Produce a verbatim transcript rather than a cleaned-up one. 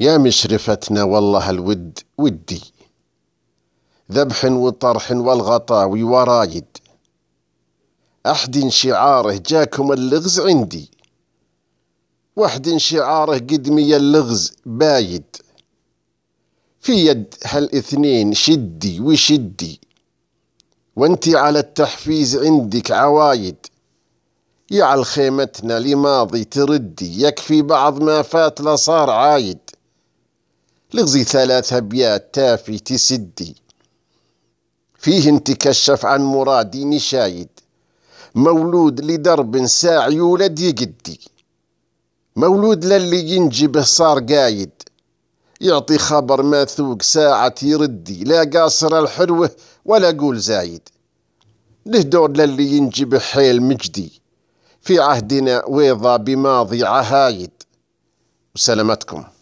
يا مشرفتنا والله الود ودي، ذبح وطرح والغطاوي ورايد، أحد شعاره جاكم اللغز عندي، واحد شعاره قدمي اللغز بايد، في يد هالاثنين شدي وشدي، وانتي على التحفيز عندك عوايد، يعل خيمتنا لماضي تردي، يكفي بعض ما فات لصار عايد، لغزي ثلاث أبيات تافي تسدي، فيه تكشف عن مرادي نشايد، مولود لدرب ساع يولد يقدي، مولود للي ينجبه صار قايد، يعطي خبر ماثوق ساعة يردي، لا قاصر الحلوة ولا قول زايد، له دور للي ينجبه حيل مجدي، في عهدنا ويضا بماضي عهايد. وسلامتكم.